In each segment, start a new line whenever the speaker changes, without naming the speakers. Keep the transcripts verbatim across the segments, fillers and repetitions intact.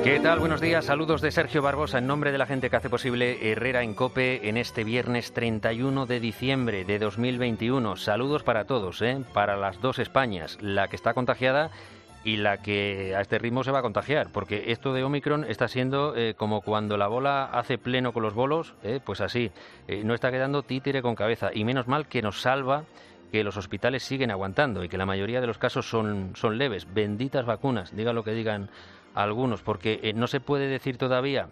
¿Qué tal? Buenos días. Saludos de Sergio Barbosa en nombre de la gente que hace posible Herrera en COPE en este viernes treinta y uno de diciembre de dos mil veintiuno. Saludos para todos, ¿eh? Para las dos Españas, la que está contagiada y la que a este ritmo se va a contagiar, porque esto de Omicron está siendo eh, como cuando la bola hace pleno con los bolos, eh, pues así, eh, no está quedando títere con cabeza, y menos mal que nos salva que los hospitales siguen aguantando y que la mayoría de los casos son, son leves. Benditas vacunas, digan lo que digan algunos, porque eh, no se puede decir todavía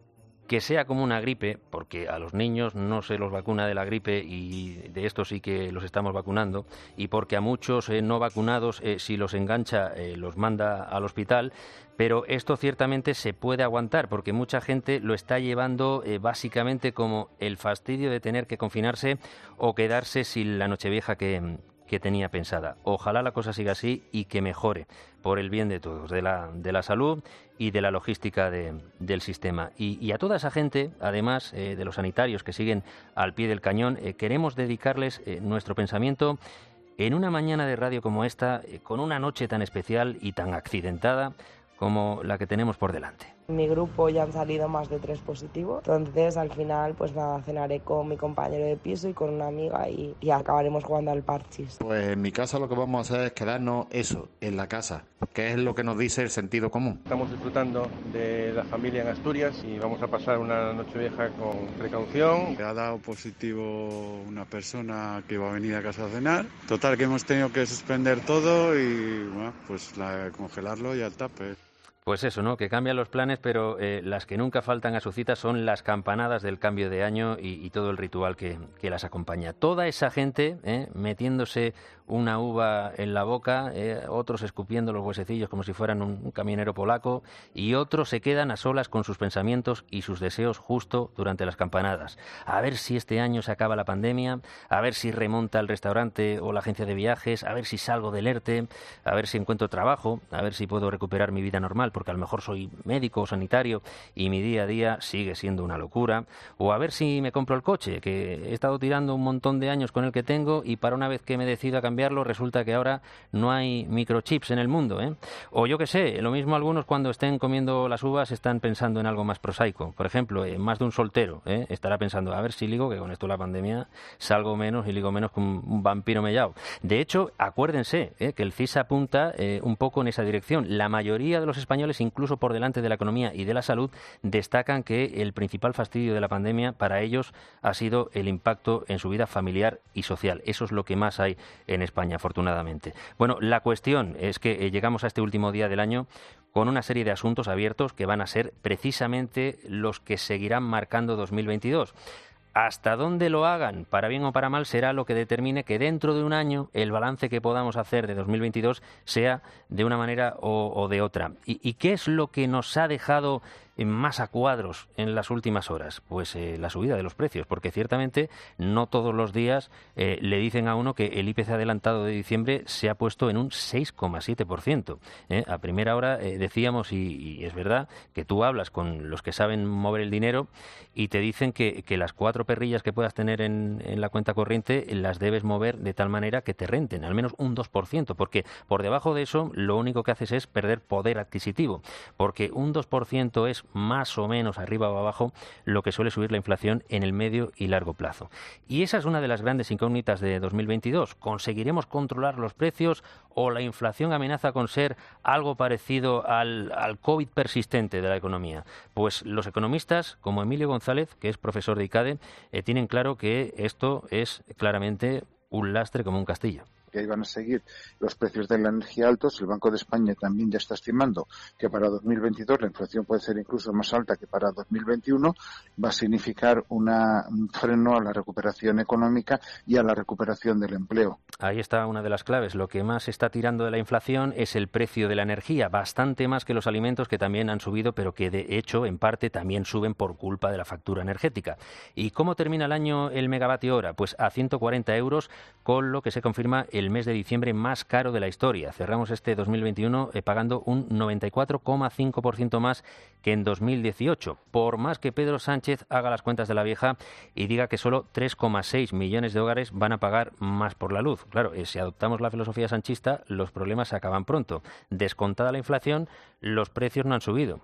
que sea como una gripe, porque a los niños no se los vacuna de la gripe y de esto sí que los estamos vacunando, y porque a muchos eh, no vacunados, eh, si los engancha, eh, los manda al hospital, pero esto ciertamente se puede aguantar, porque mucha gente lo está llevando eh, básicamente como el fastidio de tener que confinarse o quedarse sin la Nochevieja que... que tenía pensada. Ojalá la cosa siga así y que mejore por el bien de todos, de la, de la salud y de la logística de, del sistema. Y, y a toda esa gente, además eh, de los sanitarios que siguen al pie del cañón, eh, queremos dedicarles eh, nuestro pensamiento en una mañana de radio como esta, eh, con una noche tan especial y tan accidentada como la que tenemos por delante.
En mi grupo ya han salido más de tres positivos, entonces al final pues nada, cenaré con mi compañero de piso y con una amiga y, y acabaremos jugando al parchís.
Pues en mi casa lo que vamos a hacer es quedarnos eso, en la casa, que es lo que nos dice el sentido común.
Estamos disfrutando de la familia en Asturias y vamos a pasar una Nochevieja con precaución.
Ha dado positivo una persona que iba a venir a casa a cenar. Total, que hemos tenido que suspender todo y bueno, pues la, congelarlo y al tape.
Pues eso, ¿no? Que cambian los planes, pero eh, las que nunca faltan a su cita son las campanadas del cambio de año y, y todo el ritual que, que las acompaña. Toda esa gente eh, metiéndose una uva en la boca, eh, otros escupiendo los huesecillos como si fueran un, un camionero polaco, y otros se quedan a solas con sus pensamientos y sus deseos justo durante las campanadas. A ver si este año se acaba la pandemia, a ver si remonta el restaurante o la agencia de viajes, a ver si salgo del ERTE, a ver si encuentro trabajo, a ver si puedo recuperar mi vida normal, porque a lo mejor soy médico o sanitario y mi día a día sigue siendo una locura, o a ver si me compro el coche, que he estado tirando un montón de años con el que tengo y para una vez que me decido a cambiarlo resulta que ahora no hay microchips en el mundo, ¿eh? O yo qué sé, lo mismo algunos cuando estén comiendo las uvas están pensando en algo más prosaico. Por ejemplo, eh, más de un soltero ¿eh? estará pensando, a ver si ligo, que con esto de la pandemia salgo menos y ligo menos que un, un vampiro mellao. De hecho, acuérdense ¿eh? que el C I S apunta eh, un poco en esa dirección. La mayoría de los españoles, incluso por delante de la economía y de la salud, destacan que el principal fastidio de la pandemia para ellos ha sido el impacto en su vida familiar y social. Eso es lo que más hay en España, afortunadamente. Bueno, la cuestión es que eh, llegamos a este último día del año con una serie de asuntos abiertos que van a ser precisamente los que seguirán marcando dos mil veintidós. Hasta dónde lo hagan, para bien o para mal, será lo que determine que dentro de un año el balance que podamos hacer de dos mil veintidós sea de una manera o, o de otra. ¿Y, ¿Y qué es lo que nos ha dejado más a cuadros en las últimas horas? Pues eh, la subida de los precios, porque ciertamente no todos los días eh, le dicen a uno que el I P C adelantado de diciembre se ha puesto en un seis coma siete por ciento. ¿eh? A primera hora eh, decíamos, y, y es verdad, que tú hablas con los que saben mover el dinero y te dicen que, que las cuatro perrillas que puedas tener en, en la cuenta corriente las debes mover de tal manera que te renten, al menos un dos por ciento, porque por debajo de eso lo único que haces es perder poder adquisitivo, porque un dos por ciento es más o menos arriba o abajo lo que suele subir la inflación en el medio y largo plazo. Y esa es una de las grandes incógnitas de dos mil veintidós. ¿Conseguiremos controlar los precios o la inflación amenaza con ser algo parecido al, al COVID persistente de la economía? Pues los economistas, como Emilio González, que es profesor de ICADE, eh, tienen claro que esto es claramente un lastre como un castillo.
Que iban a seguir los precios de la energía altos. El Banco de España también ya está estimando que para dos mil veintidós la inflación puede ser incluso más alta que para dos mil veintiuno. Va a significar una, un freno a la recuperación económica y a la recuperación del empleo.
Ahí está una de las claves. Lo que más está tirando de la inflación es el precio de la energía, bastante más que los alimentos, que también han subido, pero que de hecho en parte también suben por culpa de la factura energética. ¿Y cómo termina el año el megavatio hora? Pues a ciento cuarenta euros, con lo que se confirma el mes de diciembre más caro de la historia. Cerramos este dos mil veintiuno eh, pagando un noventa y cuatro coma cinco por ciento más que en dos mil dieciocho. Por más que Pedro Sánchez haga las cuentas de la vieja y diga que solo tres coma seis millones de hogares van a pagar más por la luz. Claro, eh, si adoptamos la filosofía sanchista, los problemas se acaban pronto. Descontada la inflación, los precios no han subido.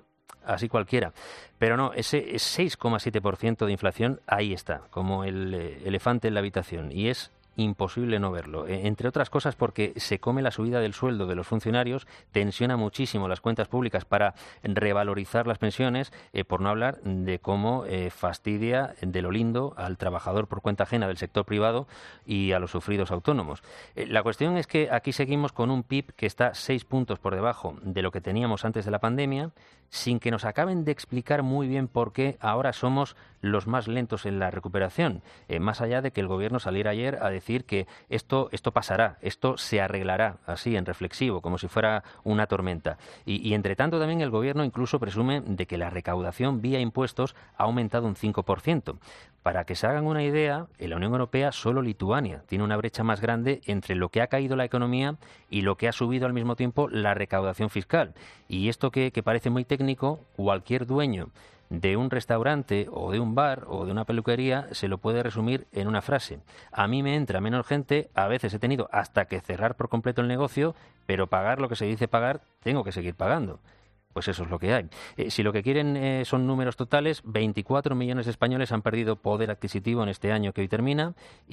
así cualquiera. Pero no, ese seis coma siete por ciento de inflación ahí está, como el eh, elefante en la habitación, y es imposible no verlo, eh, entre otras cosas porque se come la subida del sueldo de los funcionarios, tensiona muchísimo las cuentas públicas para revalorizar las pensiones, eh, por no hablar de cómo eh, fastidia de lo lindo al trabajador por cuenta ajena del sector privado y a los sufridos autónomos. Eh, la cuestión es que aquí seguimos con un P I B que está seis puntos por debajo de lo que teníamos antes de la pandemia, sin que nos acaben de explicar muy bien por qué ahora somos los más lentos en la recuperación, eh, más allá de que el Gobierno saliera ayer a decir que esto, esto pasará, esto se arreglará, así en reflexivo, como si fuera una tormenta. Y, y entre tanto también el Gobierno incluso presume de que la recaudación vía impuestos ha aumentado un cinco por ciento. Para que se hagan una idea, en la Unión Europea solo Lituania tiene una brecha más grande entre lo que ha caído la economía y lo que ha subido al mismo tiempo la recaudación fiscal. Y esto que, que parece muy técnico, cualquier dueño de un restaurante o de un bar o de una peluquería se lo puede resumir en una frase: a mí me entra menos gente, a veces he tenido hasta que cerrar por completo el negocio, pero pagar lo que se dice pagar, tengo que seguir pagando. Pues eso es lo que hay. Eh, si lo que quieren eh, son números totales, veinticuatro millones de españoles han perdido poder adquisitivo en este año que hoy termina,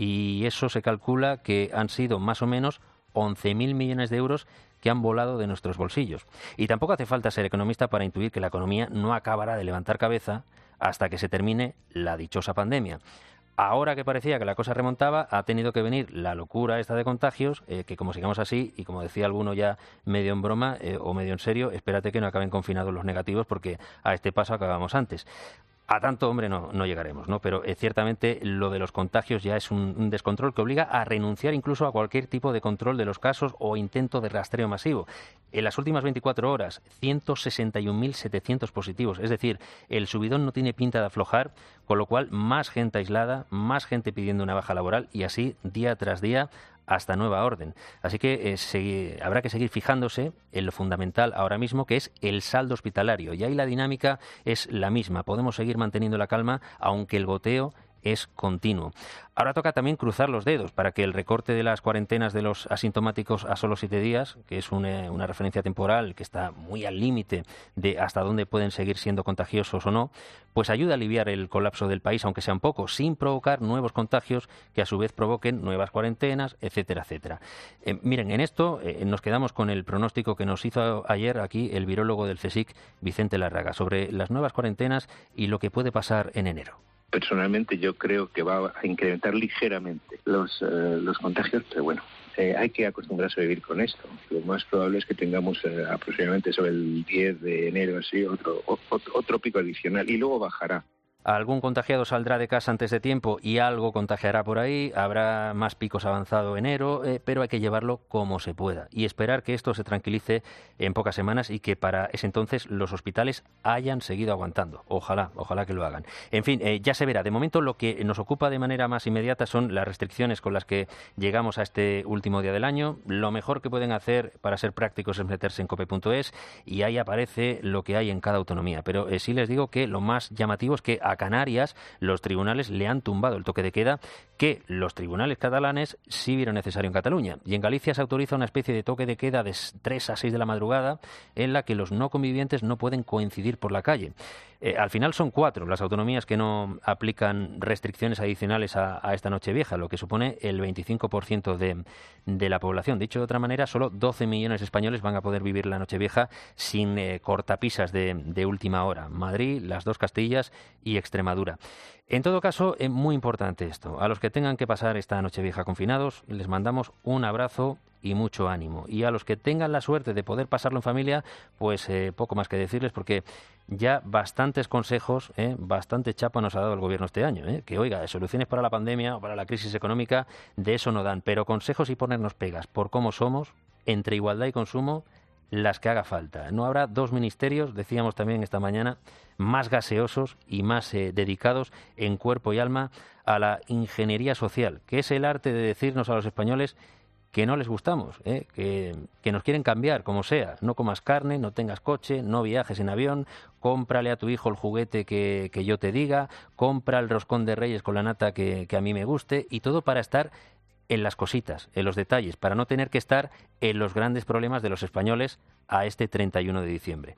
y eso se calcula que han sido más o menos once mil millones de euros que han volado de nuestros bolsillos. Y tampoco hace falta ser economista para intuir que la economía no acabará de levantar cabeza hasta que se termine la dichosa pandemia. Ahora que parecía que la cosa remontaba, ha tenido que venir la locura esta de contagios, eh, que como sigamos así, y como decía alguno ya medio en broma eh, o medio en serio, espérate que no acaben confinados los negativos, porque a este paso acabamos antes. A tanto, hombre, no, no llegaremos, ¿no? Pero eh, ciertamente lo de los contagios ya es un, un descontrol que obliga a renunciar incluso a cualquier tipo de control de los casos o intento de rastreo masivo. En las últimas veinticuatro horas, ciento sesenta y un mil setecientos positivos. Es decir, el subidón no tiene pinta de aflojar, con lo cual más gente aislada, más gente pidiendo una baja laboral y así día tras día hasta nueva orden. Así que eh, se, habrá que seguir fijándose en lo fundamental ahora mismo, que es el saldo hospitalario. Y ahí la dinámica es la misma. Podemos seguir manteniendo la calma, aunque el goteo es continuo. Ahora toca también cruzar los dedos para que el recorte de las cuarentenas de los asintomáticos a solo siete días, que es una, una referencia temporal que está muy al límite de hasta dónde pueden seguir siendo contagiosos o no, pues ayuda a aliviar el colapso del país, aunque sea un poco, sin provocar nuevos contagios que a su vez provoquen nuevas cuarentenas, etcétera, etcétera. Eh, miren, en esto eh, nos quedamos con el pronóstico que nos hizo ayer aquí el virólogo del CSIC, Vicente Larraga, sobre las nuevas cuarentenas y lo que puede pasar en enero.
Personalmente yo creo que va a incrementar ligeramente los, eh, los contagios, pero bueno, eh, hay que acostumbrarse a vivir con esto. Lo más probable es que tengamos eh, aproximadamente sobre el diez de enero así otro, otro, otro pico adicional y luego bajará.
Algún contagiado saldrá de casa antes de tiempo y algo contagiará por ahí, habrá más picos avanzado enero, eh, pero hay que llevarlo como se pueda y esperar que esto se tranquilice en pocas semanas y que para ese entonces los hospitales hayan seguido aguantando. Ojalá, ojalá que lo hagan. En fin, eh, ya se verá. De momento lo que nos ocupa de manera más inmediata son las restricciones con las que llegamos a este último día del año. Lo mejor que pueden hacer para ser prácticos es meterse en cope punto es y ahí aparece lo que hay en cada autonomía. Pero eh, sí les digo que lo más llamativo es que a Canarias los tribunales le han tumbado el toque de queda que los tribunales catalanes sí vieron necesario en Cataluña. Y en Galicia se autoriza una especie de toque de queda de tres a seis de la madrugada en la que los no convivientes no pueden coincidir por la calle. Eh, al final son cuatro las autonomías que no aplican restricciones adicionales a, a esta Nochevieja, lo que supone el veinticinco por ciento de, de la población. Dicho de otra manera, solo doce millones de españoles van a poder vivir la Nochevieja sin eh, cortapisas de, de última hora. Madrid, las dos Castillas y Extremadura. En todo caso, es muy importante esto. A los que tengan que pasar esta Nochevieja confinados, les mandamos un abrazo y mucho ánimo. Y a los que tengan la suerte de poder pasarlo en familia, pues eh, poco más que decirles, porque ya bastantes consejos, eh, bastante chapa nos ha dado el gobierno este año. Eh, que, oiga, soluciones para la pandemia o para la crisis económica, de eso no dan. Pero consejos y ponernos pegas por cómo somos, entre igualdad y consumo, las que haga falta. No habrá dos ministerios, decíamos también esta mañana, más gaseosos y más eh, dedicados en cuerpo y alma a la ingeniería social, que es el arte de decirnos a los españoles que no les gustamos, ¿eh? que, que nos quieren cambiar, como sea. No comas carne, no tengas coche, no viajes en avión, cómprale a tu hijo el juguete que, que yo te diga, compra el roscón de Reyes con la nata que, que a mí me guste, y todo para estar en las cositas, en los detalles, para no tener que estar en los grandes problemas de los españoles a este treinta y uno de diciembre.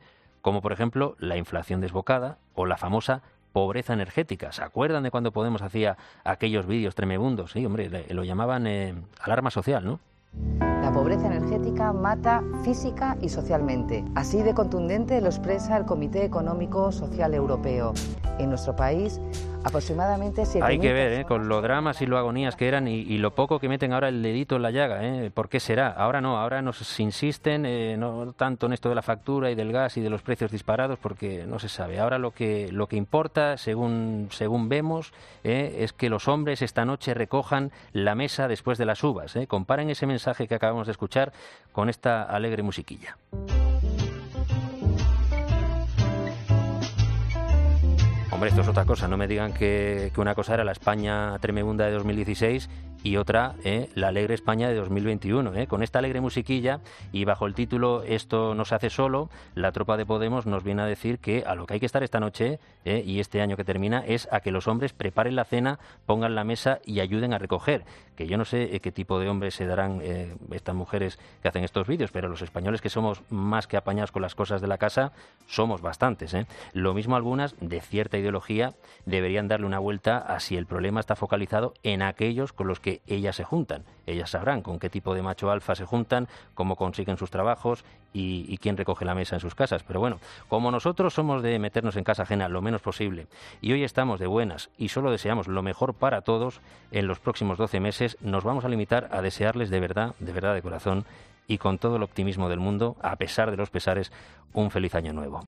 como por ejemplo la inflación desbocada o la famosa pobreza energética. ¿Se acuerdan de cuando Podemos hacía aquellos vídeos tremebundos? Sí, hombre, le, lo llamaban eh, alarma social, ¿no?
La pobreza energética mata física y socialmente. Así de contundente lo expresa el Comité Económico Social Europeo. En nuestro país, aproximadamente siete mil
Hay que ver,
personas...
¿eh? Con lo dramas y lo agonías que eran y, y lo poco que meten ahora el dedito en la llaga, ¿eh? ¿Por qué será? Ahora no, ahora nos insisten eh, no tanto en esto de la factura y del gas y de los precios disparados porque no se sabe. Ahora lo que lo que importa, según según vemos, eh, es que los hombres esta noche recojan la mesa después de las uvas. ¿eh? Comparen ese mensaje que acabamos de escuchar con esta alegre musiquilla. Hombre, esto es otra cosa, no me digan que, que una cosa era la España tremebunda de dos mil dieciséis y otra, eh, la alegre España de dos mil veintiuno. Eh. Con esta alegre musiquilla y bajo el título Esto no se hace solo, la tropa de Podemos nos viene a decir que a lo que hay que estar esta noche eh, y este año que termina es a que los hombres preparen la cena, pongan la mesa y ayuden a recoger. Que yo no sé eh, qué tipo de hombres se darán eh, estas mujeres que hacen estos vídeos, pero los españoles que somos más que apañados con las cosas de la casa, somos bastantes. Eh. Lo mismo algunas de cierta ideología deberían darle una vuelta a si el problema está focalizado en aquellos con los que ellas se juntan. Ellas sabrán con qué tipo de macho alfa se juntan, cómo consiguen sus trabajos y, y quién recoge la mesa en sus casas. Pero bueno, como nosotros somos de meternos en casa ajena lo menos posible y hoy estamos de buenas y solo deseamos lo mejor para todos, en los próximos doce meses nos vamos a limitar a desearles de verdad, de verdad de corazón y con todo el optimismo del mundo, a pesar de los pesares, un feliz año nuevo.